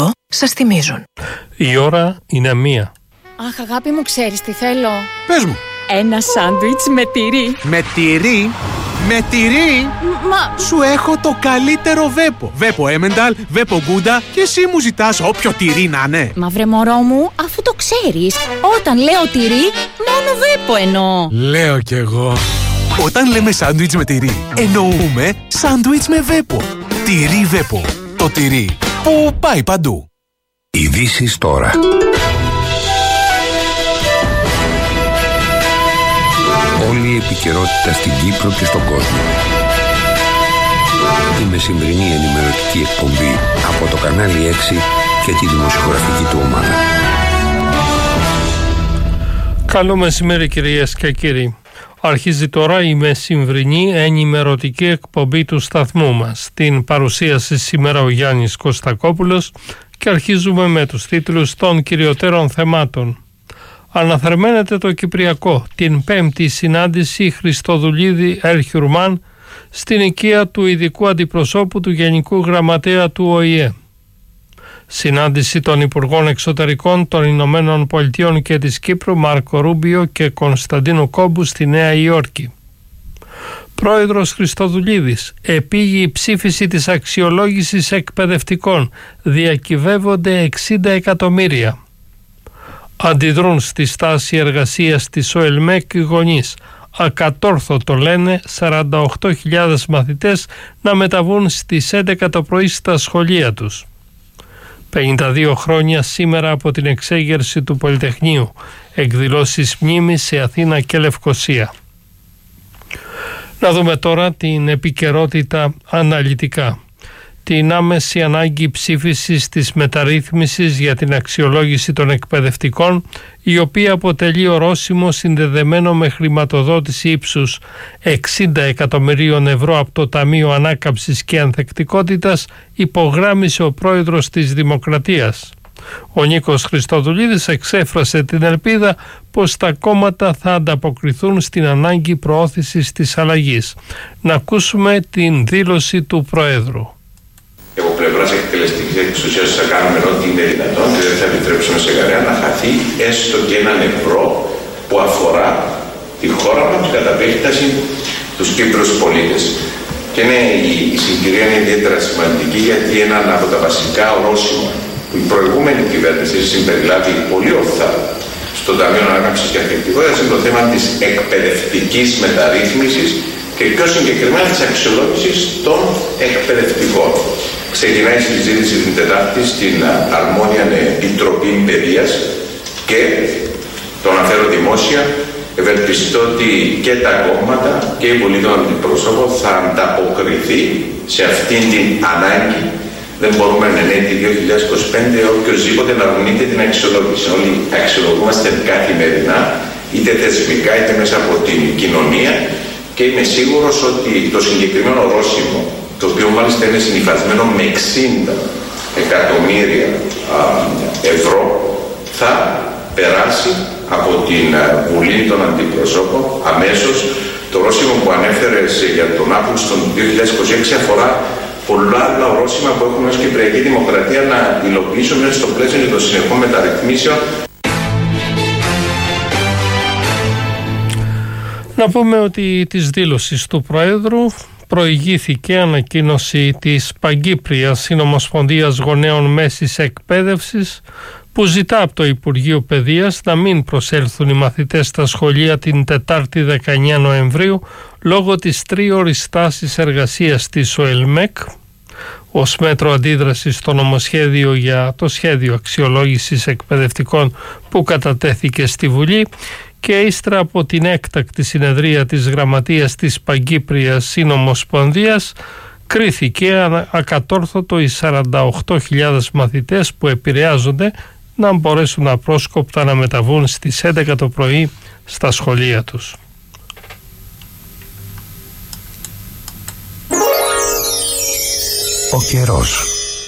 σας θυμίζουν. Η ώρα είναι 1. Αχ, αγάπη μου, ξέρεις τι θέλω? Πες μου. Ένα σάντουιτς με τυρί. Με τυρί? Με τυρί? Μα... Σου έχω το καλύτερο βέπο. Βέπο Έμενταλ, βέπο Γκούντα και εσύ μου ζητάς όποιο τυρί να είναι. Μα βρε μωρό μου, αφού το ξέρεις, όταν λέω τυρί, μόνο βέπο εννοώ. Λέω κι εγώ. Όταν λέμε σάντουιτς με τυρί, εννοούμε σάντουιτς με βέπο. Τυρί βέπο. Το τυρί που πάει παντού. Ειδήσεις τώρα. Όλη η επικαιρότητα στην Κύπρο και στον κόσμο. Η μεσημβρινή ενημερωτική εκπομπή από το κανάλι 6 και τη δημοσιογραφική του ομάδα. Καλό μεσημέρι κυρίες και κύριοι. Αρχίζει τώρα η μεσημβρινή ενημερωτική εκπομπή του σταθμού μας. Την παρουσίαση σήμερα ο Γιάννης Κωστακόπουλος και αρχίζουμε με τους τίτλους των κυριωτέρων θεμάτων. Αναθερμαίνεται το Κυπριακό, την 5η συνάντηση Χριστοδουλίδη Ερχιουρμάν στην οικία του ειδικού αντιπροσώπου του Γενικού Γραμματέα του ΟΗΕ. Συνάντηση των Υπουργών Εξωτερικών των Ηνωμένων Πολιτειών και της Κύπρου Μάρκο Ρούμπιο και Κωνσταντίνου Κόμπου στη Νέα Υόρκη. Πρόεδρος Χριστοδουλίδης, επήγει η ψήφιση της αξιολόγησης εκπαιδευτικών, διακυβεύονται 60 εκατομμύρια. Αντιδρούν στη στάση εργασίας της ΟΕΛΜΕΚ οι γονείς. Ακατόρθωτο λένε 48.000 μαθητές να μεταβούν στις 11 το πρωί στα σχολεία τους. 52 χρόνια σήμερα από την εξέγερση του Πολυτεχνείου. Εκδηλώσεις μνήμης σε Αθήνα και Λευκοσία. Να δούμε τώρα την επικαιρότητα αναλυτικά. Την άμεση ανάγκη ψήφισης της μεταρρύθμισης για την αξιολόγηση των εκπαιδευτικών, η οποία αποτελεί ορόσημο συνδεδεμένο με χρηματοδότηση ύψους 60 εκατομμυρίων ευρώ από το Ταμείο Ανάκαμψης και Ανθεκτικότητας, υπογράμμισε ο πρόεδρος της Δημοκρατίας. Ο Νίκος Χριστοδουλίδης εξέφρασε την ελπίδα πως τα κόμματα θα ανταποκριθούν στην ανάγκη προώθησης της αλλαγής. Να ακούσουμε την δήλωση του Προέδρου. Από πλευράς εκτελεστικής εξουσίας θα κάνουμε ό,τι είναι δυνατόν και δεν θα επιτρέψουμε σε κανένα να χαθεί έστω και έναν ευρώ που αφορά τη χώρα μας κατά επέκταση τους Κύπρους πολίτες. Και ναι, η συγκυρία είναι ιδιαίτερα σημαντική γιατί ένα από τα βασικά ορόσημα που η προηγούμενη κυβέρνηση συμπεριλάβει πολύ ορθά στο Ταμείο Ανάκαμψης και Ανθεκτικότητας είναι το θέμα της εκπαιδευτικής μεταρρύθμισης και πιο συγκεκριμένα της αξιολόγησης των εκπαιδευτικών. Ξεκινάει η συζήτηση την Τετάρτη στην αρμόδια Επιτροπή Παιδείας και το αναφέρω δημόσια, ευελπιστώ ότι και τα κόμματα και οι πολίτες αντιπροσώπων θα ανταποκριθεί σε αυτήν την ανάγκη. Δεν μπορούμε εν έτη 2025 οποιοσδήποτε να αρνείται την αξιολόγηση. Όλοι αξιολογούμαστε καθημερινά, είτε θεσμικά είτε μέσα από την κοινωνία και είμαι σίγουρος ότι το συγκεκριμένο ορόσημο, το οποίο μάλιστα είναι συνυφασμένο με 60 εκατομμύρια ευρώ, θα περάσει από την Βουλή των Αντιπροσώπων αμέσως. Το ορόσημο που ανέφερες για τον Αύγουστο του 2026 αφορά πολλά άλλα ορόσημα που έχουμε ως Κυπριακή Δημοκρατία να υλοποιήσουμε στο πλαίσιο των συνεχών μεταρρυθμίσεων. Να πούμε ότι της δήλωσης του Προέδρου προηγήθηκε ανακοίνωση της Παγκύπριας Συνομοσπονδίας Γονέων Μέσης Εκπαίδευσης που ζητά από το Υπουργείο Παιδείας να μην προσέλθουν οι μαθητές στα σχολεία την Τετάρτη 19 Νοεμβρίου λόγω της τρίωρης στάσης εργασίας της ΟΕΛΜΕΚ ως μέτρο αντίδρασης στο νομοσχέδιο για το σχέδιο αξιολόγησης εκπαιδευτικών που κατατέθηκε στη Βουλή και ύστερα από την έκτακτη συνεδρία της Γραμματείας της Παγκύπριας Συνομοσπονδίας κρίθηκε ακατόρθωτο οι 48.000 μαθητές που επηρεάζονται να μπορέσουν απρόσκοπτα να μεταβούν στις 11 το πρωί στα σχολεία τους. Ο καιρός.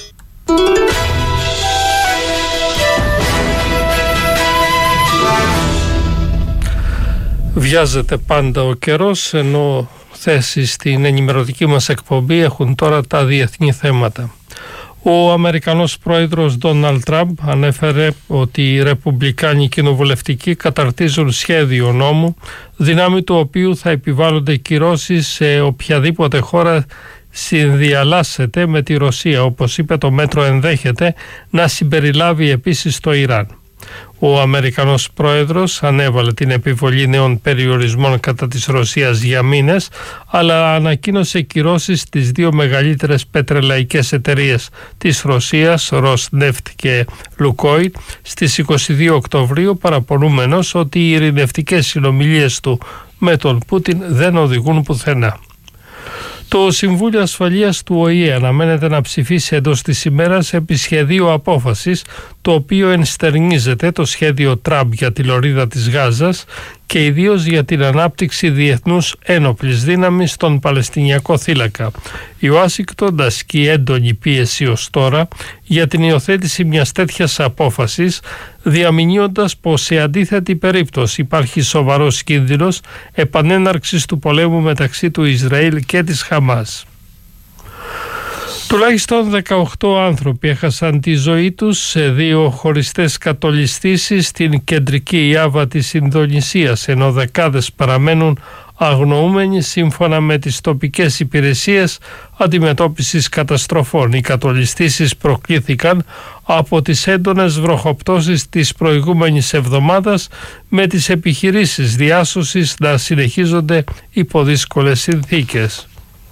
Βιάζεται πάντα ο καιρός, ενώ θέσεις στην ενημερωτική μας εκπομπή έχουν τώρα τα διεθνή θέματα. Ο Αμερικανός πρόεδρος Ντόναλντ Τραμπ ανέφερε ότι οι Ρεπουμπλικάνοι κοινοβουλευτικοί καταρτίζουν σχέδιο νόμου, δυνάμει του οποίου θα επιβάλλονται κυρώσεις σε οποιαδήποτε χώρα συνδιαλλάσσεται με τη Ρωσία. Όπως είπε, το μέτρο ενδέχεται να συμπεριλάβει επίσης το Ιράν. Ο Αμερικανός πρόεδρος ανέβαλε την επιβολή νέων περιορισμών κατά της Ρωσίας για μήνες, αλλά ανακοίνωσε κυρώσεις στις δύο μεγαλύτερες πετρελαϊκές εταιρείες της Ρωσίας, Rosneft και Lukoil, στις 22 Οκτωβρίου, παραπονούμενος ότι οι ειρηνευτικές συνομιλίες του με τον Πούτιν δεν οδηγούν πουθενά. Το Συμβούλιο Ασφαλείας του ΟΗΕ αναμένεται να ψηφίσει εντός της ημέρας επί σχεδίου απόφασης, το οποίο ενστερνίζεται το σχέδιο Τραμπ για τη λωρίδα της Γάζας και ιδίως για την ανάπτυξη διεθνούς ένοπλης δύναμης στον Παλαιστινιακό θύλακα. Η Ουάσιγκτον ασκεί έντονη πίεση ως τώρα για την υιοθέτηση μιας τέτοιας απόφασης, διαμηνύοντας πως σε αντίθετη περίπτωση υπάρχει σοβαρός κίνδυνος επανέναρξης του πολέμου μεταξύ του Ισραήλ και της Χαμάς. Τουλάχιστον 18 άνθρωποι έχασαν τη ζωή τους σε δύο χωριστές κατολιστήσεις στην κεντρική Ιάβα της Ινδονησίας, ενώ δεκάδες παραμένουν αγνοούμενοι σύμφωνα με τις τοπικές υπηρεσίες αντιμετώπισης καταστροφών. Οι κατολιστήσεις προκλήθηκαν από τις έντονες βροχοπτώσεις της προηγούμενης εβδομάδας, με τις επιχειρήσεις διάσωσης να συνεχίζονται υπό δύσκολες συνθήκες.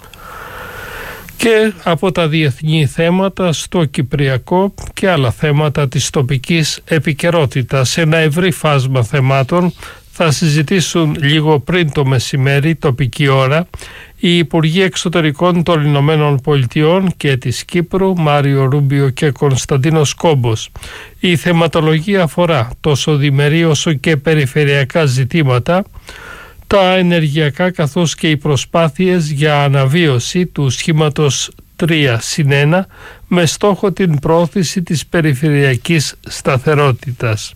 Και από τα διεθνή θέματα στο Κυπριακό και άλλα θέματα της τοπικής επικαιρότητας. Ένα ευρύ φάσμα θεμάτων θα συζητήσουν λίγο πριν το μεσημέρι τοπική ώρα οι Υπουργοί Εξωτερικών των Ηνωμένων Πολιτειών και της Κύπρου, Μάριο Ρούμπιο και Κωνσταντίνος Κόμπος. Η θεματολογία αφορά τόσο διμερή όσο και περιφερειακά ζητήματα, τα ενεργειακά καθώς και οι προσπάθειες για αναβίωση του σχήματος 3+1 με στόχο την πρόθεση της περιφερειακής σταθερότητας.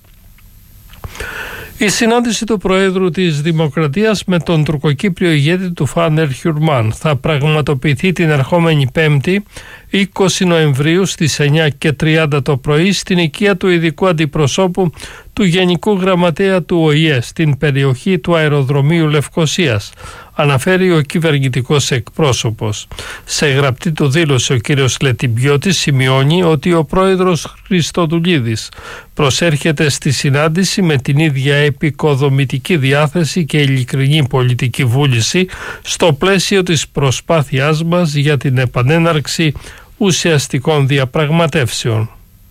Η συνάντηση του Προέδρου της Δημοκρατίας με τον τουρκοκύπριο ηγέτη του Φάνερ Χιουρμάν θα πραγματοποιηθεί την ερχόμενη Πέμπτη 20 Νοεμβρίου στις 9:30 το πρωί στην οικία του ειδικού αντιπροσώπου του Γενικού Γραμματέα του ΟΗΕ στην περιοχή του αεροδρομίου Λευκωσίας, αναφέρει ο κυβερνητικός εκπρόσωπος. Σε γραπτή του δήλωση ο κύριος Λετιμπιώτης σημειώνει ότι ο πρόεδρος Χριστοδουλίδης προσέρχεται στη συνάντηση με την ίδια επικοδομητική διάθεση και ειλικρινή πολιτική βούληση στο πλαίσιο της προσπάθειάς μας για την επανέναρξη ουσιαστικών διαπραγματεύσεων.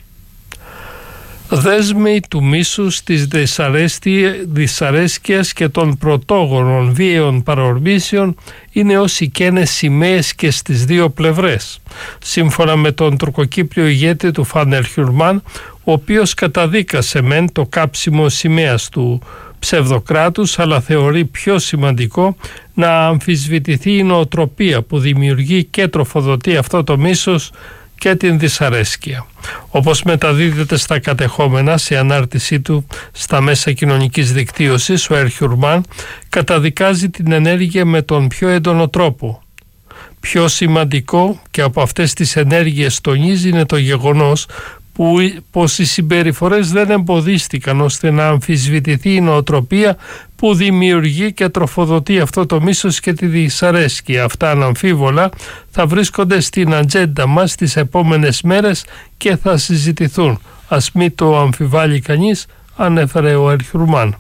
Δέσμοι του μίσους, της δυσαρέσκειας και των πρωτόγονων βίαιων παρορμήσεων είναι όσοι καίνε σημαίες και στις δύο πλευρές. Σύμφωνα με τον τουρκοκύπριο ηγέτη του Φάνερ Χιουρμάν, ο οποίος καταδίκασε μεν το κάψιμο σημαίας του ψευδοκράτους, αλλά θεωρεί πιο σημαντικό να αμφισβητηθεί η νοοτροπία που δημιουργεί και τροφοδοτεί αυτό το μίσος και την δυσαρέσκεια. Όπως μεταδίδεται στα κατεχόμενα σε ανάρτησή του στα μέσα κοινωνικής δικτύωσης, ο Ερχιουρμάν καταδικάζει την ενέργεια με τον πιο έντονο τρόπο. Πιο σημαντικό και από αυτές τις ενέργειες τονίζει είναι το γεγονός πως οι συμπεριφορές δεν εμποδίστηκαν ώστε να αμφισβητηθεί η νοοτροπία που δημιουργεί και τροφοδοτεί αυτό το μίσος και τη δυσαρέσκεια. Αυτά αναμφίβολα θα βρίσκονται στην ατζέντα μας τις επόμενες μέρες και θα συζητηθούν. Ας μην το αμφιβάλλει κανείς, ανέφερε ο Ερχιουρμάν.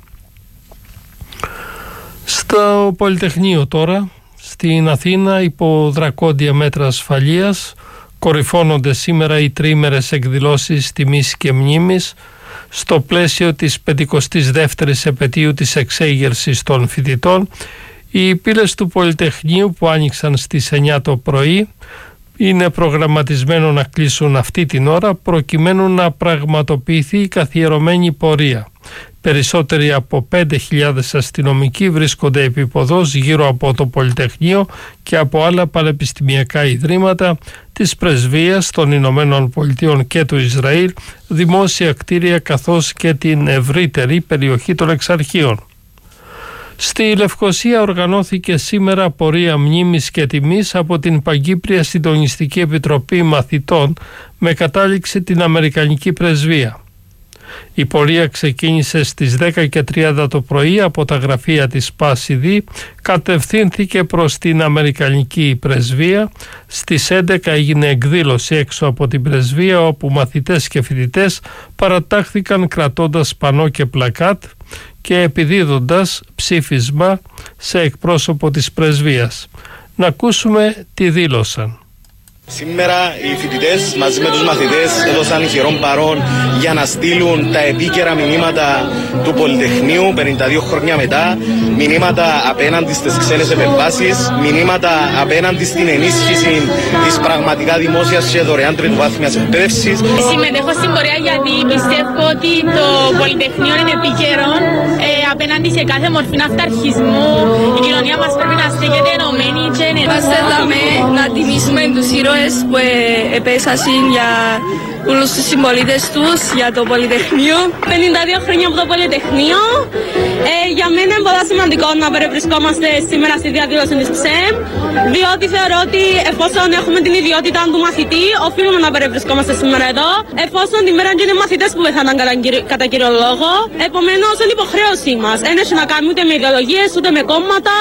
Στο Πολυτεχνείο τώρα, στην Αθήνα, υπό δρακόντια μέτρα ασφαλείας, κορυφώνονται σήμερα οι τριήμερες εκδηλώσεις τιμής και μνήμης στο πλαίσιο της 52ης επετείου της εξέγερσης των φοιτητών. Οι πύλες του Πολυτεχνείου που άνοιξαν στις 9 το πρωί είναι προγραμματισμένο να κλείσουν αυτή την ώρα προκειμένου να πραγματοποιηθεί η καθιερωμένη πορεία. Περισσότεροι από 5.000 αστυνομικοί βρίσκονται επίποδος γύρω από το Πολυτεχνείο και από άλλα πανεπιστημιακά ιδρύματα της Πρεσβείας των Ηνωμένων Πολιτειών και του Ισραήλ, δημόσια κτίρια καθώς και την ευρύτερη περιοχή των Εξαρχείων. Στη Λευκοσία οργανώθηκε σήμερα πορεία μνήμης και τιμής από την Παγκύπρια Συντονιστική Επιτροπή Μαθητών με κατάληξη την Αμερικανική Πρεσβεία. Η πορεία ξεκίνησε στις 10:30 το πρωί από τα γραφεία της ΠΑΣΙΔΗ, κατευθύνθηκε προς την Αμερικανική Πρεσβεία. Στις 11 έγινε εκδήλωση έξω από την Πρεσβεία, όπου μαθητές και φοιτητές παρατάχθηκαν κρατώντας πανό και πλακάτ και επιδίδοντας ψήφισμα σε εκπρόσωπο της Πρεσβείας. Να ακούσουμε τι δήλωσαν. Σήμερα οι φοιτητές μαζί με τους μαθητές έδωσαν ηχηρόν παρόν για να στείλουν τα επίκαιρα μηνύματα του Πολυτεχνείου 52 χρόνια μετά, μηνύματα απέναντι στις ξένες επεμβάσεις, μηνύματα απέναντι στην ενίσχυση της πραγματικά δημόσιας και δωρεάν τριτοβάθμιας εκπαίδευσης. Συμμετέχω στην πορεία γιατί πιστεύω ότι το Πολυτεχνείο είναι επίκαιρο απέναντι σε κάθε μορφή αυταρχισμού. Η κοινωνία μας πρέπει να στέκεται ενωμένη και να τιμήσουμε τους ήρωες που επέσασαν για όλους τους συμπολίτες τους για το Πολυτεχνείο. 52 χρόνια από το Πολυτεχνείο. Για μένα είναι πολύ σημαντικό να παρευρισκόμαστε σήμερα στη διαδήλωση της ΨΕΜ, διότι θεωρώ ότι εφόσον έχουμε την ιδιότητα του μαθητή, οφείλουμε να παρευρισκόμαστε σήμερα εδώ, εφόσον τη μέρα και είναι μαθητές που πεθάναν κατά κύριο λόγο. Επομένως, είναι υποχρέωσή μας. Δεν έχει να κάνει ούτε με ιδεολογίες, ούτε με κόμματα.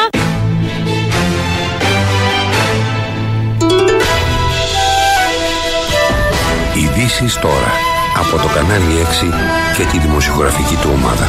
Ειδήσεις τώρα από το κανάλι 6 και τη δημοσιογραφική του ομάδα.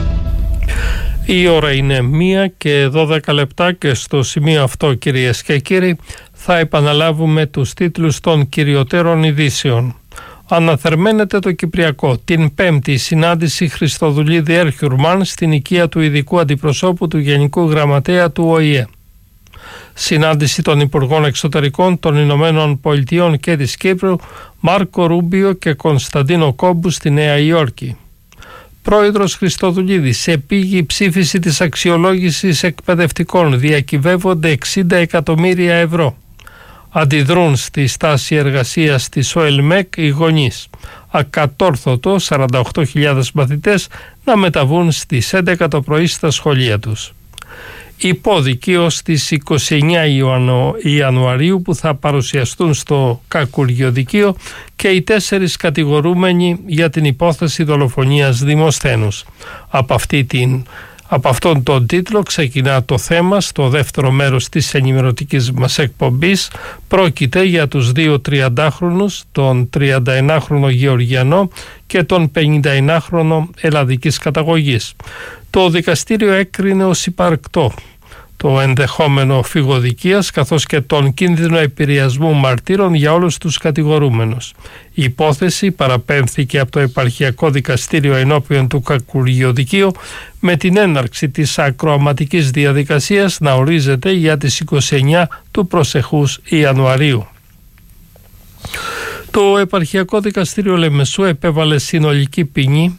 Η ώρα είναι 1:12 και στο σημείο αυτό, κυρίες και κύριοι, θα επαναλάβουμε τους τίτλους των κυριωτέρων ειδήσεων. Αναθερμαίνεται το Κυπριακό. Την Πέμπτη συνάντηση Χριστοδουλίδη Έρχιουρμαν στην οικία του ειδικού αντιπροσώπου του Γενικού Γραμματέα του ΟΗΕ. Συνάντηση των Υπουργών Εξωτερικών των Ηνωμένων Πολιτειών και της Κύπρου, Μάρκο Ρούμπιο και Κωνσταντίνο Κόμπου στη Νέα Υόρκη. Πρόεδρος Χριστοδουλίδης, επίγει ψήφιση της αξιολόγησης εκπαιδευτικών, διακυβεύονται 60 εκατομμύρια ευρώ. Αντιδρούν στη στάση εργασίας της ΟΕΛΜΕΚ οι γονείς. Ακατόρθωτο 48.000 μαθητές να μεταβούν στις 11 το πρωί στα σχολεία τους. Υπόδικοι ως τις 29 Ιανουαρίου που θα παρουσιαστούν στο Κακουριοδικείο και οι 4 κατηγορούμενοι για την υπόθεση δολοφονίας Δημοσθένους. Από αυτόν τον τίτλο ξεκινά το θέμα στο δεύτερο μέρος της ενημερωτικής μας εκπομπής. Πρόκειται για τους 2 30χρονους, τον 31χρονο Γεωργιανό και τον 51χρονο ελλαδικής καταγωγής. Το δικαστήριο έκρινε ως υπαρκτό το ενδεχόμενο φυγοδικίας καθώς και τον κίνδυνο επηρεασμού μαρτύρων για όλους τους κατηγορούμενους. Η υπόθεση παραπέμφθηκε από το Επαρχιακό Δικαστήριο ενώπιον του Κακουριοδικείου με την έναρξη της ακροαματικής διαδικασίας να ορίζεται για τις 29 του προσεχούς Ιανουαρίου. Το Επαρχιακό Δικαστήριο Λεμεσού επέβαλε συνολική ποινή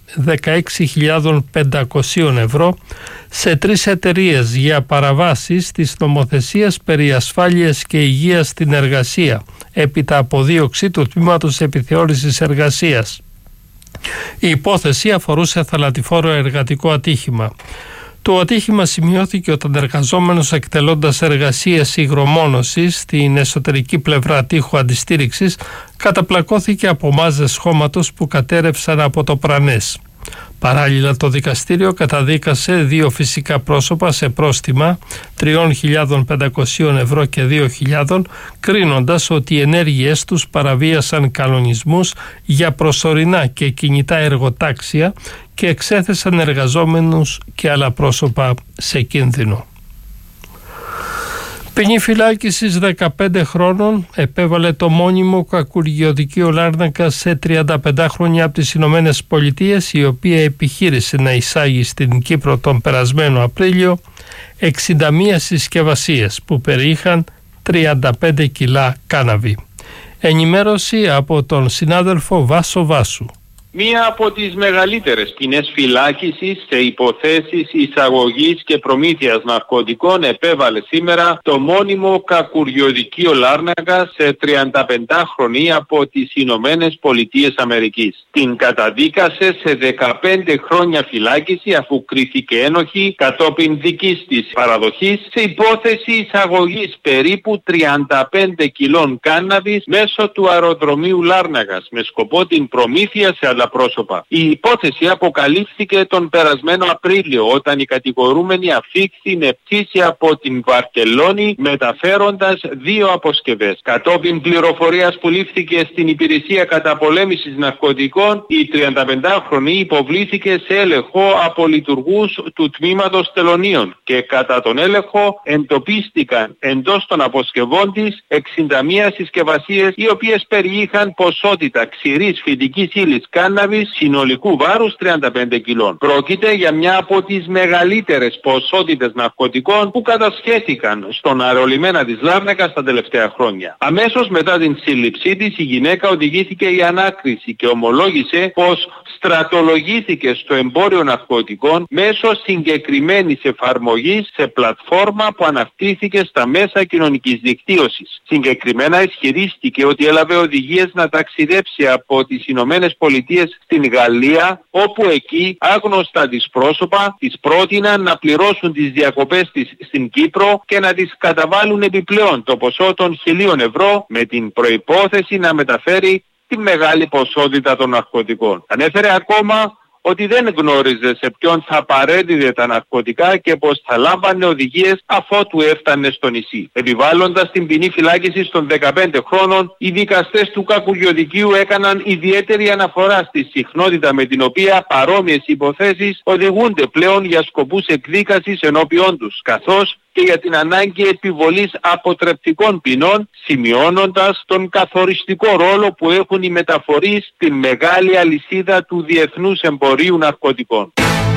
16.500 ευρώ σε 3 εταιρείες για παραβάσεις της νομοθεσίας περί ασφάλειας και υγείας στην εργασία, έπειτα αποδίωξη του Τμήματος Επιθεώρησης Εργασίας. Η υπόθεση αφορούσε θαλατηφόρο εργατικό ατύχημα. Το ατύχημα σημειώθηκε όταν εργαζόμενος εκτελώντας εργασίες υγρομόνωσης στην εσωτερική πλευρά τείχου αντιστήριξης καταπλακώθηκε από μάζες χώματος που κατέρευσαν από το πρανές. Παράλληλα, το δικαστήριο καταδίκασε 2 φυσικά πρόσωπα σε πρόστιμα 3.500 ευρώ και 2.000, κρίνοντας ότι οι ενέργειές τους παραβίασαν κανονισμούς για προσωρινά και κινητά εργοτάξια και εξέθεσαν εργαζόμενους και άλλα πρόσωπα σε κίνδυνο. Ποινή φυλάκισης 15 χρόνων επέβαλε το μόνιμο Κακουριοδικείο Λάρνακα σε 35 χρόνια από τις Ηνωμένες Πολιτείες, η οποία επιχείρησε να εισάγει στην Κύπρο τον περασμένο Απρίλιο 61 συσκευασίες που περιείχαν 35 κιλά κάναβη. Ενημέρωση από τον συνάδελφο Βάσο Βάσου. Μία από τις μεγαλύτερες ποινές φυλάκισης σε υποθέσεις εισαγωγής και προμήθειας ναρκωτικών επέβαλε σήμερα το μόνιμο κακουριοδικείο Λάρνακα σε 35χρονη από τις Ηνωμένες Πολιτείες Αμερικής. Την καταδίκασε σε 15 χρόνια φυλάκιση αφού κρίθηκε ένοχη κατόπιν δικής της παραδοχής σε υπόθεση εισαγωγής περίπου 35 κιλών κάναβης μέσω του αεροδρομίου Λάρναγας με σκοπό την προμήθεια σε άλλα πρόσωπα. Η υπόθεση αποκαλύφθηκε τον περασμένο Απρίλιο όταν η κατηγορούμενη αφήχθη νεπτήσει από την Βαρκελόνη μεταφέροντας 2 αποσκευές. Κατόπιν πληροφορίας που λήφθηκε στην υπηρεσία καταπολέμησης ναρκωτικών, η 35χρονη υποβλήθηκε σε έλεγχο από λειτουργούς του τμήματος τελωνίων και κατά τον έλεγχο εντοπίστηκαν εντός των αποσκευών της 61 συσκευασίες οι οποίες περιείχαν ποσότητα ξηρής φυτικής ύλης κάναβης συνολικού βάρους 35 κιλών. Πρόκειται για μια από τις μεγαλύτερες ποσότητες ναρκωτικών που κατασχέθηκαν στον αερολιμένα της Λάρνακας τα τελευταία χρόνια. Αμέσως μετά την σύλληψή της η γυναίκα οδηγήθηκε η ανάκριση και ομολόγησε πως στρατολογήθηκε στο εμπόριο ναρκωτικών μέσω συγκεκριμένης εφαρμογής σε πλατφόρμα που αναρτήθηκε στα μέσα κοινωνικής δικτύωσης. Συγκεκριμένα ισχυρίστηκε ότι έλαβε οδηγίες να ταξιδέψει από τις Ηνωμένες Πολιτείες στην Γαλλία, όπου εκεί άγνωστα της πρόσωπα της πρότειναν να πληρώσουν τις διακοπές της στην Κύπρο και να τις καταβάλουν επιπλέον το ποσό των 1.000 ευρώ με την προϋπόθεση να μεταφέρει τη μεγάλη ποσότητα των ναρκωτικών. Ανέφερε ακόμα ότι δεν γνώριζε σε ποιον θα παρέδιδε τα ναρκωτικά και πως θα λάμβανε οδηγίες αφότου έφτανε στο νησί. Επιβάλλοντας την ποινή φυλάκισης των 15 χρόνων, οι δικαστές του κακουριοδικείου έκαναν ιδιαίτερη αναφορά στη συχνότητα με την οποία παρόμοιες υποθέσεις οδηγούνται πλέον για σκοπούς εκδίκασης ενώπιόν τους, καθώς και για την ανάγκη επιβολής αποτρεπτικών ποινών, σημειώνοντας τον καθοριστικό ρόλο που έχουν οι μεταφορείς στην μεγάλη αλυσίδα του διεθνούς εμπορίου ναρκωτικών.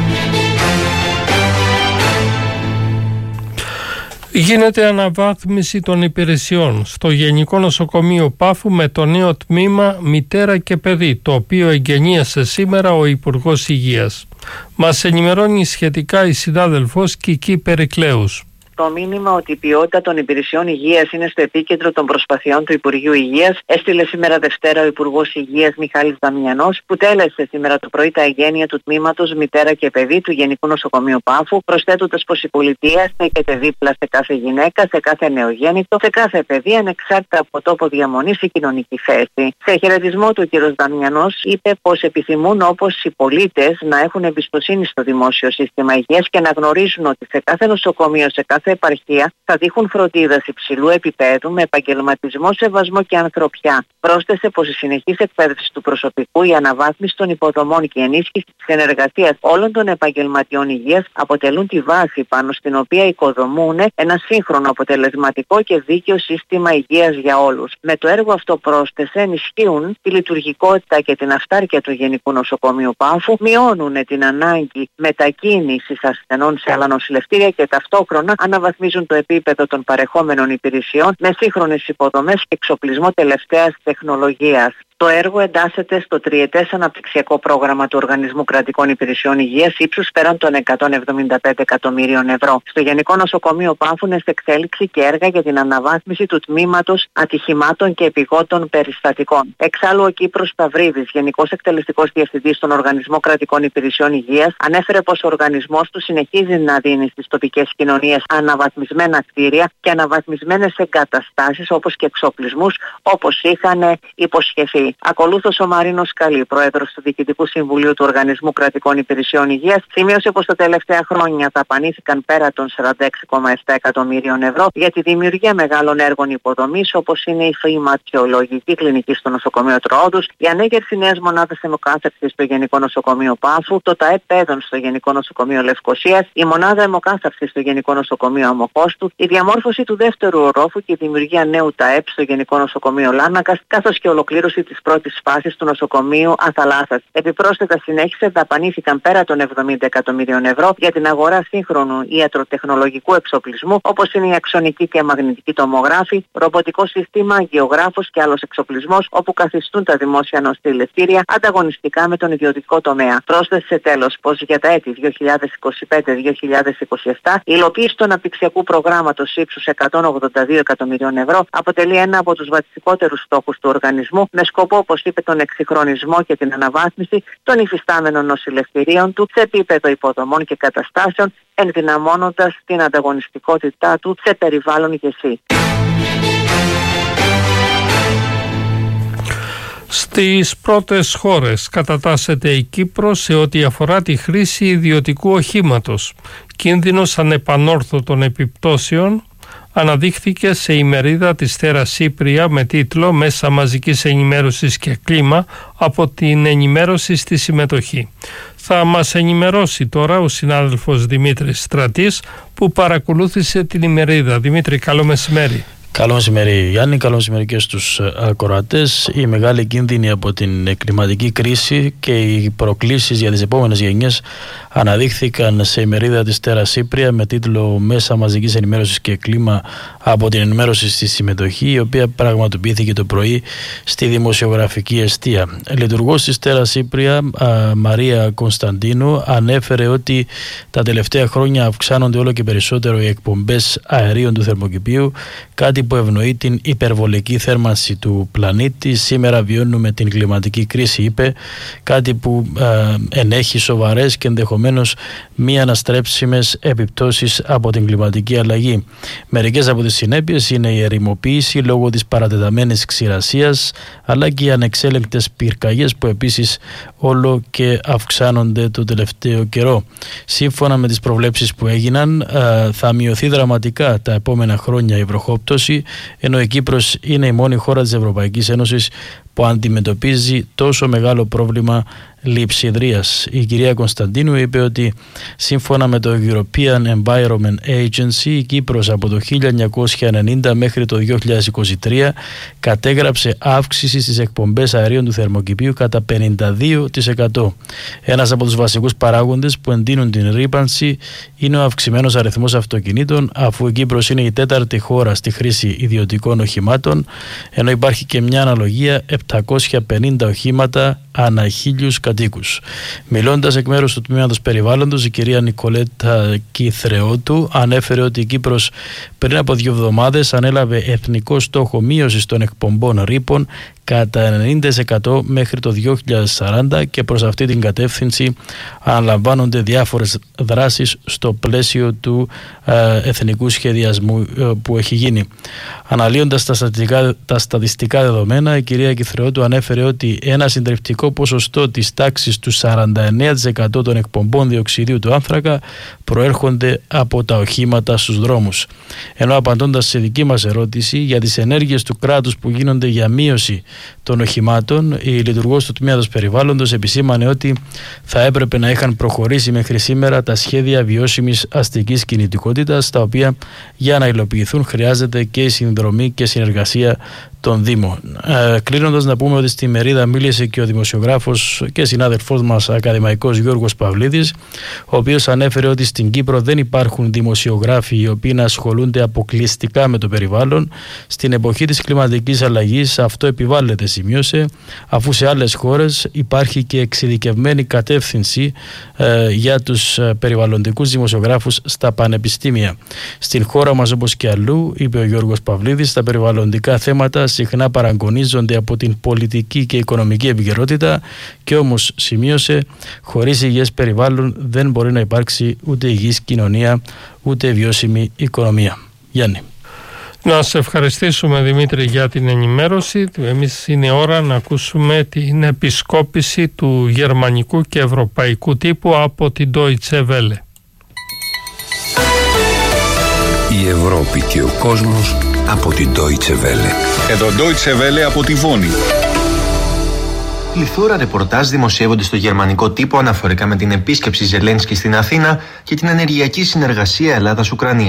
Γίνεται αναβάθμιση των υπηρεσιών στο Γενικό Νοσοκομείο Πάφου με το νέο τμήμα Μητέρα και Παιδί, το οποίο εγγενίασε σήμερα ο Υπουργός Υγείας. Μας ενημερώνει σχετικά η συνάδελφος Κική Περικλέους. Το μήνυμα ότι η ποιότητα των υπηρεσιών υγείας είναι στο επίκεντρο των προσπαθειών του Υπουργείου Υγείας έστειλε σήμερα Δευτέρα ο Υπουργός Υγείας Μιχάλης Δαμιανός, που τέλεσε σήμερα το πρωί τα εγγένεια του τμήματος Μητέρα και Παιδί του Γενικού Νοσοκομείου Πάφου, προσθέτοντας πως η πολιτεία στέκεται δίπλα σε κάθε γυναίκα, σε κάθε νεογέννητο, σε κάθε παιδί, ανεξάρτητα από τόπο διαμονής ή κοινωνική θέση. Σε χαιρετισμό του, ο κ. Δαμιανός είπε πως επιθυμούν όπως οι πολίτες να έχουν εμπιστοσύνη στο δημόσιο σύστημα υγείας και να γνωρίζουν ότι σε κάθε νοσοκομείο, σε κάθε επαρχία θα τύχουν φροντίδας υψηλού επίπεδου με επαγγελματισμό, σεβασμό και ανθρωπιά. Πρόσθεσε πως η συνεχής εκπαίδευση του προσωπικού, η αναβάθμιση των υποδομών και η ενίσχυση της συνεργασίας όλων των επαγγελματιών υγείας αποτελούν τη βάση πάνω στην οποία οικοδομούν ένα σύγχρονο, αποτελεσματικό και δίκαιο σύστημα υγείας για όλους. Με το έργο αυτό, πρόσθεσε, ενισχύουν τη λειτουργικότητα και την αυτάρκεια του Γενικού Νοσοκομείου Πάφου, μειώνουν την ανάγκη μετακίνησης ασθενών σε άλλα νοσηλευτήρια και ταυτόχρονα αναβαθμίζουν το επίπεδο των παρεχόμενων υπηρεσιών με σύγχρονες υποδομές και εξοπλισμό τελευταίας τεχνολογίας. Το έργο εντάσσεται στο τριετές αναπτυξιακό πρόγραμμα του Οργανισμού Κρατικών Υπηρεσιών Υγείας ύψους πέραν των 175 εκατομμύριων ευρώ. Στο Γενικό Νοσοκομείο Πάφου είναι σε εξέλιξη και έργα για την αναβάθμιση του τμήματος ατυχημάτων και επιγόντων περιστατικών. Εξάλλου, ο Κύπρος Σταυρίδης, Γενικός Εκτελεστικός Διευθυντής στον Οργανισμό Κρατικών Υπηρεσιών Υγείας, ανέφερε πως ο οργανισμός του συνεχίζει να δίνει στις τοπικές κοινωνίες αναβαθμισμένα κτίρια και αναβαθμισμένες εγκαταστάσεις όπως και εξοπλισμούς όπως είχαν υποσχεθεί. Ακολούθως, ο Μαρίνος Καλή, πρόεδρος του Διοικητικού Συμβουλίου του Οργανισμού Κρατικών Υπηρεσιών Υγείας, σημείωσε πως τα τελευταία χρόνια δαπανήθηκαν πέρα των 46,7 εκατομμύριων ευρώ για τη δημιουργία μεγάλων έργων υποδομής όπως είναι η φυματιολογική κλινική στο νοσοκομείο Τροόδους, η ανέγερση νέας μονάδας αιμοκάθαρσης στο Γενικό Νοσοκομείο Πάφου, το ΤΑΕΠ Παιδών στο Γενικό Νοσοκομείο Λευκωσίας, η μονάδα αιμοκάθαρσης στο Γενικό Νοσοκομείο Αμοχώστου, η διαμόρφωση του δεύτερου ορόφου και η δημιουργία νέου ΤΑΕΠ στο Γενικό Νοσοκομείο Λάρνακας, καθώς και ολοκλήρωση της της πρώτης φάσης του νοσοκομείου Αθαλάσσας. Επιπρόσθετα συνέχισε δαπανήθηκαν πέρα των 70 εκατομμύριων ευρώ για την αγορά σύγχρονου ιατροτεχνολογικού εξοπλισμού, όπως είναι η αξονική και μαγνητική τομογράφη, ρομποτικό σύστημα, γεωγράφος και άλλος εξοπλισμός, όπου καθιστούν τα δημόσια νοσηλευτήρια ανταγωνιστικά με τον ιδιωτικό τομέα. Πρόσθεσε τέλος πως για τα έτη 2025-2027 η υλοποίηση του αναπτυξιακού προγράμματος ύψους 182 εκατομμυρίων ευρώ αποτελεί ένα από τους βασικότερους στόχους του οργανισμού, με σκοπό, όπως είπε, τον εξυγχρονισμό και την αναβάθμιση των υφιστάμενων νοσηλευτηρίων του σε επίπεδο υποδομών και καταστάσεων, ενδυναμώνοντας την ανταγωνιστικότητά του σε περιβάλλον ηγεσί. Στις πρώτες χώρες κατατάσσεται η Κύπρος σε ό,τι αφορά τη χρήση ιδιωτικού οχήματος. Κίνδυνος ανεπανόρθωτων επιπτώσεων αναδείχθηκε σε ημερίδα της Θέρα Σύπρια με τίτλο «Μέσα μαζικής ενημέρωσης και κλίμα από την ενημέρωση στη συμμετοχή». Θα μας ενημερώσει τώρα ο συνάδελφος Δημήτρης Στρατής, που παρακολούθησε την ημερίδα. Δημήτρη, καλό μεσημέρι. Καλό μεσημέρι Γιάννη, καλό μεσημέρι και στους ακροατές. Η μεγάλη κίνδυνη από την κλιματική κρίση και οι προκλήσεις για τις επόμενες γενιές αναδείχθηκαν σε ημερίδα της Τέρα Σύπρια με τίτλο «Μέσα μαζικής ενημέρωσης και κλίμα από την ενημέρωση στη συμμετοχή», η οποία πραγματοποιήθηκε το πρωί στη δημοσιογραφική εστία. Λειτουργός της Τέρα Σύπρια, Μαρία Κωνσταντίνου, ανέφερε ότι τα τελευταία χρόνια αυξάνονται όλο και περισσότερο οι εκπομπές αερίων του θερμοκηπίου, κάτι που ευνοεί την υπερβολική θέρμανση του πλανήτη. Σήμερα βιώνουμε την κλιματική κρίση, είπε, κάτι που ενέχει σοβαρές και ενδεχομένως μη αναστρέψιμες επιπτώσεις από την κλιματική αλλαγή. Μερικές από τις συνέπειες είναι η ερημοποίηση λόγω της παρατεταμένης ξηρασίας, αλλά και οι ανεξέλεγκτες πυρκαγιές που επίσης όλο και αυξάνονται το τελευταίο καιρό. Σύμφωνα με τις προβλέψεις που έγιναν, θα μειωθεί δραματικά τα επόμενα χρόνια η βροχόπτωση, ενώ η Κύπρος είναι η μόνη χώρα της Ευρωπαϊκής Ένωσης που αντιμετωπίζει τόσο μεγάλο πρόβλημα λειψιδρίας. Η κυρία Κωνσταντίνου είπε ότι σύμφωνα με το European Environment Agency, η Κύπρος από το 1990 μέχρι το 2023 κατέγραψε αύξηση στις εκπομπές αερίων του θερμοκηπίου κατά 52%. Ένας από τους βασικούς παράγοντες που εντείνουν την ρύπανση είναι ο αυξημένος αριθμός αυτοκινήτων, αφού η Κύπρος είναι η τέταρτη χώρα στη χρήση ιδιωτικών οχημάτων, ενώ υπάρχει και μια αναλογία 750 οχήματα ανά 1.000 κατοίκους. Μιλώντας εκ μέρους του Τμήματος Περιβάλλοντος, η κυρία Νικολέτα Κιθρεώτου ανέφερε ότι η Κύπρος πριν από 2 εβδομάδες ανέλαβε εθνικό στόχο μείωσης των εκπομπών ρήπων κατά 90% μέχρι το 2040 και προς αυτή την κατεύθυνση αναλαμβάνονται διάφορες δράσεις στο πλαίσιο του εθνικού σχεδιασμού που έχει γίνει. Αναλύοντας τα στατιστικά δεδομένα, η κυρία Κιθρεώτου ανέφερε ότι ένα συντριπτικό ποσοστό της τάξης του 49% των εκπομπών διοξιδίου του άνθρακα προέρχονται από τα οχήματα στους δρόμους. Ενώ απαντώντας σε δική μας ερώτηση για τις ενέργειες του κράτους που γίνονται για μείωση των οχημάτων, η λειτουργός του Τμήματος Περιβάλλοντος επισήμανε ότι θα έπρεπε να είχαν προχωρήσει μέχρι σήμερα τα σχέδια βιώσιμης αστικής κινητικότητας, τα οποία για να υλοποιηθούν χρειάζεται και η συνδρομή και συνεργασία των Δήμων. Κλείνοντας, να πούμε ότι στη μερίδα μίλησε και ο δημοσιογράφος και συνάδελφός μας ακαδημαϊκός Γιώργος Παυλίδης, ο οποίος ανέφερε ότι στην Κύπρο δεν υπάρχουν δημοσιογράφοι οι οποίοι να ασχολούνται αποκλειστικά με το περιβάλλον. Στην εποχή της κλιματικής αλλαγής αυτό επιβάλλεται, σημείωσε, αφού σε άλλες χώρες υπάρχει και εξειδικευμένη κατεύθυνση για τους περιβαλλοντικούς δημοσιογράφους στα πανεπιστήμια. Στην χώρα μας, όπως και αλλού, είπε ο Γιώργος Παυλίδης, τα περιβαλλοντικά θέματα συχνά παραγωνίζονται από την πολιτική και οικονομική επικαιρότητα, και όμως, σημείωσε, χωρίς υγιές περιβάλλον δεν μπορεί να υπάρξει ούτε υγιής κοινωνία ούτε βιώσιμη οικονομία. Γιάννη. Να σε ευχαριστήσουμε, Δημήτρη, για την ενημέρωση. Εμείς είναι ώρα να ακούσουμε την επισκόπηση του γερμανικού και ευρωπαϊκού τύπου από την Deutsche Welle. Η Ευρώπη και ο κόσμος από την Deutsche Welle. Εδώ Deutsche Welle από τη Βόνη. Πληθώρα ρεπορτάζ δημοσιεύονται στο γερμανικό τύπο αναφορικά με την επίσκεψη Ζελένσκι στην Αθήνα και την ενεργειακή συνεργασία Ελλάδας-Ουκρανίας.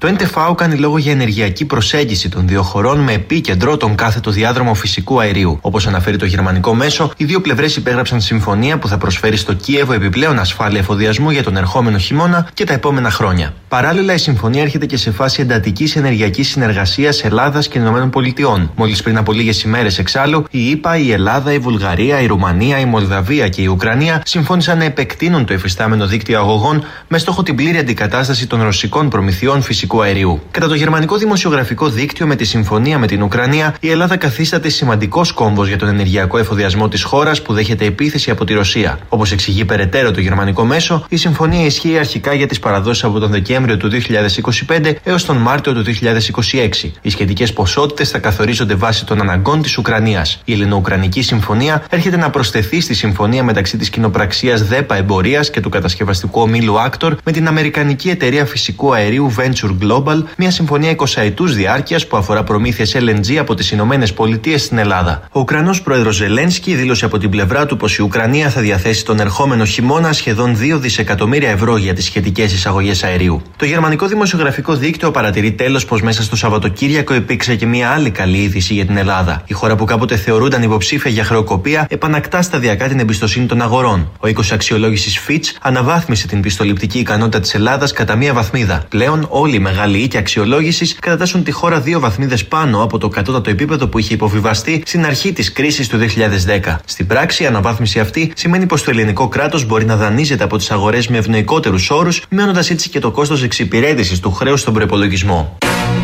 Το ΕΝΤΕΦΑΟ κάνει λόγο για ενεργειακή προσέγγιση των δύο χωρών με επίκεντρο τον κάθετο διάδρομο φυσικού αερίου. Όπως αναφέρει το γερμανικό μέσο, οι δύο πλευρές υπέγραψαν συμφωνία που θα προσφέρει στο Κίεβο επιπλέον ασφάλεια εφοδιασμού για τον ερχόμενο χειμώνα και τα επόμενα χρόνια. Παράλληλα, η συμφωνία έρχεται και σε φάση εντατικής ενεργειακής συνεργασίας Ελλάδας και ΗΠΑ. Μόλις πριν από λίγες ημέρες, εξάλλου, η ΗΠΑ, η Ελλάδα, η Βουλγαρία, η Ρουμανία, η Μολδαβία και η Ουκρανία συμφώνησαν να επεκτείνουν το εφιστάμενο δίκτυο αγωγών με στόχο την πλήρη αντικατάσταση των ρωσικών προμηθειών φυσικού αερίου. Κατά το γερμανικό δημοσιογραφικό δίκτυο, με τη συμφωνία με την Ουκρανία, η Ελλάδα καθίσταται σημαντικός κόμβος για τον ενεργειακό εφοδιασμό της χώρας που δέχεται επίθεση από τη Ρωσία. Όπως εξηγεί περαιτέρω το γερμανικό μέσο, η συμφωνία ισχύει αρχικά για τις παραδόσεις από τον Δεκέμβριο του 2025 έως τον Μάρτιο του 2026. Οι σχετικές ποσότητες θα καθορίζονται βάσει των αναγκών της Ουκρανίας. Η Ελληνο-Ουκρανική συμφωνία έρχεται να προσθεθεί στη συμφωνία μεταξύ της κοινοπραξίας ΔΕΠΑ Εμπορίας και του κατασκευαστικού ομίλου Actor με την αμερικανική εταιρεία φυσικού αερίου Venture Global, μια συμφωνία 20 ετούς διάρκειας που αφορά προμήθειες LNG από τις Ηνωμένες Πολιτείες στην Ελλάδα. Ο Ουκρανός πρόεδρος Ζελένσκι δήλωσε από την πλευρά του πως η Ουκρανία θα διαθέσει τον ερχόμενο χειμώνα σχεδόν 2 δισεκατομμύρια ευρώ για τις σχετικές εισαγωγές αερίου. Το γερμανικό δημοσιογραφικό δίκτυο παρατηρεί τέλος πως μέσα στο Σαββατοκύριακο υπήρξε και μια άλλη καλή είδηση για την Ελλάδα. Η χώρα που κάποτε θεωρούνταν υποψήφια για χρεοκοπία επανακτά σταδιακά την εμπιστοσύνη των αγορών. Ο οίκος αξιολόγησης Fitch αναβάθμισε την πιστοληπτική ικανότητα της Ελλάδας κατά μία βαθμίδα. Πλέον, όλοι οι μεγάλοι οίκοι αξιολόγησης κατατάσσουν τη χώρα 2 βαθμίδες πάνω από το κατώτατο επίπεδο που είχε υποβιβαστεί στην αρχή της κρίσης του 2010. Στην πράξη, η αναβάθμιση αυτή σημαίνει πως το ελληνικό κράτος μπορεί να δανείζεται από τις αγορές με ευνοϊκότερους όρους, μειώνοντας έτσι και το κόστος εξυπηρέτησης του χρέους στον προϋπολογισμό.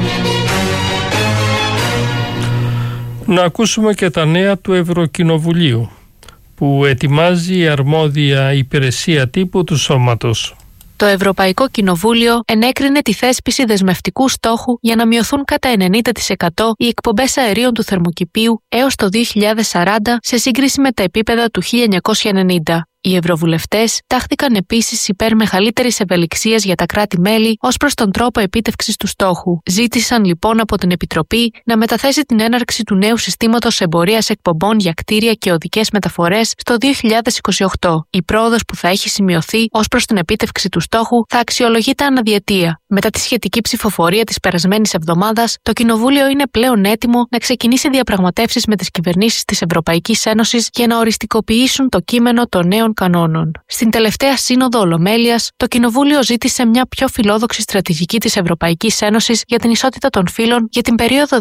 Να ακούσουμε και τα νέα του Ευρωκοινοβουλίου, που ετοιμάζει η αρμόδια υπηρεσία τύπου του Σώματος. Το Ευρωπαϊκό Κοινοβούλιο ενέκρινε τη θέσπιση δεσμευτικού στόχου για να μειωθούν κατά 90% οι εκπομπές αερίων του θερμοκηπίου έως το 2040 σε σύγκριση με τα επίπεδα του 1990. Οι ευρωβουλευτές τάχθηκαν επίσης υπέρ μεγαλύτερης ευελιξίας για τα κράτη-μέλη ως προς τον τρόπο επίτευξης του στόχου. Ζήτησαν λοιπόν από την Επιτροπή να μεταθέσει την έναρξη του νέου συστήματος εμπορίας εκπομπών για κτίρια και οδικές μεταφορές στο 2028. Η πρόοδος που θα έχει σημειωθεί ως προς την επίτευξη του στόχου θα αξιολογείται αναδιετία. Μετά τη σχετική ψηφοφορία της περασμένης εβδομάδας, το Κοινοβούλιο είναι πλέον έτοιμο να ξεκινήσει διαπραγματεύσεις με τις κυβερνήσεις της Ευρωπαϊκής Ένωσης για να οριστικοποιήσουν το κείμενο των νέων κανόνων. Στην τελευταία σύνοδο Ολομέλειας, το Κοινοβούλιο ζήτησε μια πιο φιλόδοξη στρατηγική της Ευρωπαϊκής Ένωσης για την ισότητα των φύλων για την περίοδο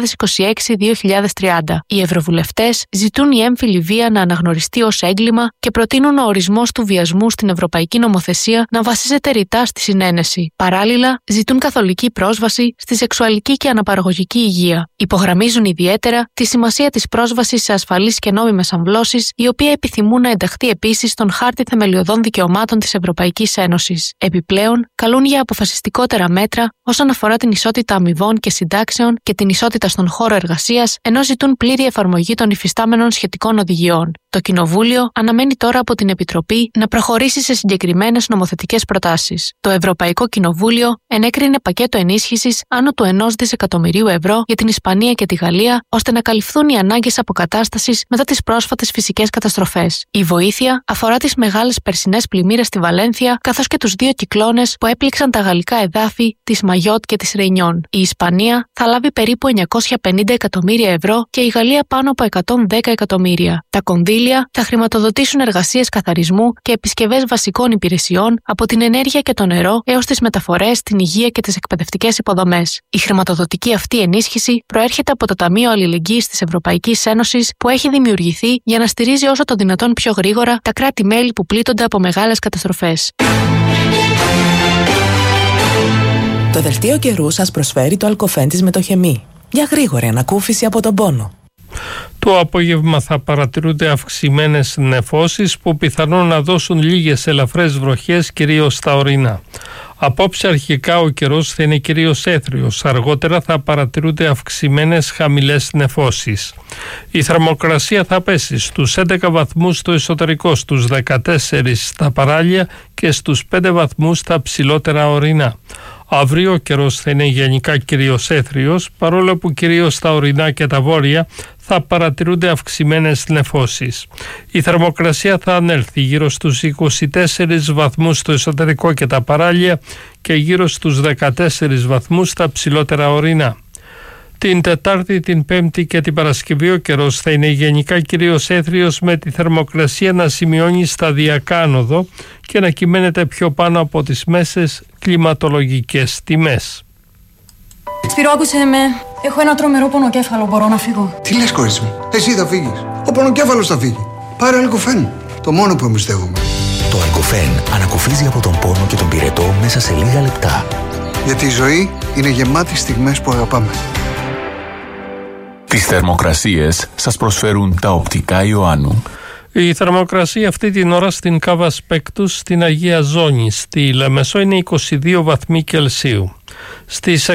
2026-2030. Οι ευρωβουλευτές ζητούν η έμφυλη βία να αναγνωριστεί ως έγκλημα και προτείνουν ο ορισμός του βιασμού στην Ευρωπαϊκή Νομοθεσία να βασίζεται ρητά στη συνένεση. Παράλληλα, ζητούν καθολική πρόσβαση στη σεξουαλική και αναπαραγωγική υγεία. Υπογραμμίζουν ιδιαίτερα τη σημασία της πρόσβασης σε ασφαλείς και νόμιμες αμβλώσεις, η οποία επιθυμούν να ενταχθεί επίσης στον Χάρτη Θεμελιωδών Δικαιωμάτων της Ευρωπαϊκής Ένωσης. Επιπλέον, καλούν για αποφασιστικότερα μέτρα όσον αφορά την ισότητα αμοιβών και συντάξεων και την ισότητα στον χώρο εργασίας, ενώ ζητούν πλήρη εφαρμογή των υφιστάμενων σχετικών οδηγιών. Το Κοινοβούλιο αναμένει τώρα από την Επιτροπή να προχωρήσει σε συγκεκριμένες νομοθετικές προτάσεις. Το Ευρωπαϊκό Κοινοβούλιο ενέκρινε πακέτο ενίσχυσης άνω του 1 δισεκατομμυρίου ευρώ για την Ισπανία και τη Γαλλία, ώστε να καλυφθούν οι ανάγκες αποκατάστασης μετά τις πρόσφατες φυσικές καταστροφές. Η βοήθεια αφορά τις μεγάλες περσινές πλημμύρες στη Βαλένθια, καθώς και τους 2 κυκλώνες που έπληξαν τα γαλλικά εδάφη της Μαγιότ και της Ρεϊνιόν. Η Ισπανία θα λάβει περίπου 950 εκατομμύρια ευρώ και η Γαλλία πάνω από 110 εκατομμύρια. Τα κονδύλια θα χρηματοδοτήσουν εργασίες καθαρισμού και επισκευές βασικών υπηρεσιών, από την ενέργεια και το νερό έως τις μεταφορές, την υγεία και τις εκπαιδευτικές υποδομές. Η χρηματοδοτική αυτή ενίσχυση προέρχεται από το Ταμείο Αλληλεγγύης της Ευρωπαϊκής Ένωσης, που έχει δημιουργηθεί για να στηρίζει όσο το δυνατόν πιο γρήγορα τα κράτη-μέλη που πλήττονται από μεγάλες καταστροφές. Το δελτίο καιρού σας προσφέρει το Αλκοφέν της Μετοχεμή για γρήγορη ανακούφιση από τον πόνο. Το απόγευμα θα παρατηρούνται αυξημένες νεφώσεις που πιθανόν να δώσουν λίγες ελαφρές βροχές, κυρίως στα ορεινά. Απόψε αρχικά ο καιρός θα είναι κυρίως έθριος, αργότερα θα παρατηρούνται αυξημένες χαμηλές νεφώσεις. Η θερμοκρασία θα πέσει στους 11 βαθμούς στο εσωτερικό, στους 14 στα παράλια και στους 5 βαθμούς στα ψηλότερα ορεινά. Αύριο ο καιρός θα είναι γενικά κυρίως έθριος, παρόλο που κυρίως στα ορεινά και τα βόρεια θα παρατηρούνται αυξημένες νεφώσεις. Η θερμοκρασία θα ανέλθει γύρω στους 24 βαθμούς στο εσωτερικό και τα παράλια και γύρω στους 14 βαθμούς στα ψηλότερα ορεινά. Την Τετάρτη, την Πέμπτη και την Παρασκευή ο καιρός θα είναι γενικά κυρίως έθριος, με τη θερμοκρασία να σημειώνει σταδιακά άνοδο και να κυμαίνεται πιο πάνω από τις μέσες κλιματολογικές τιμές. Σπύρο, άκουσε με. Έχω ένα τρομερό πονοκέφαλο, μπορώ να φύγω? Τι λες, κορίτσι μου, εσύ θα φύγεις? Ο πονοκέφαλος θα φύγει. Πάρε Αλκοφέν, το μόνο που εμπιστεύομαι. Το Αλκοφέν ανακουφίζει από τον πόνο και τον πυρετό μέσα σε λίγα λεπτά. Γιατί η ζωή είναι γεμάτη στιγμές που αγαπάμε. Τις θερμοκρασίες σας προσφέρουν τα οπτικά Ιωάννου. Η θερμοκρασία αυτή την ώρα στην Κάβα Σπέκτους, στην Αγία Ζώνη, στη Λεμεσό, είναι 22 βαθμοί Κελσίου. Στις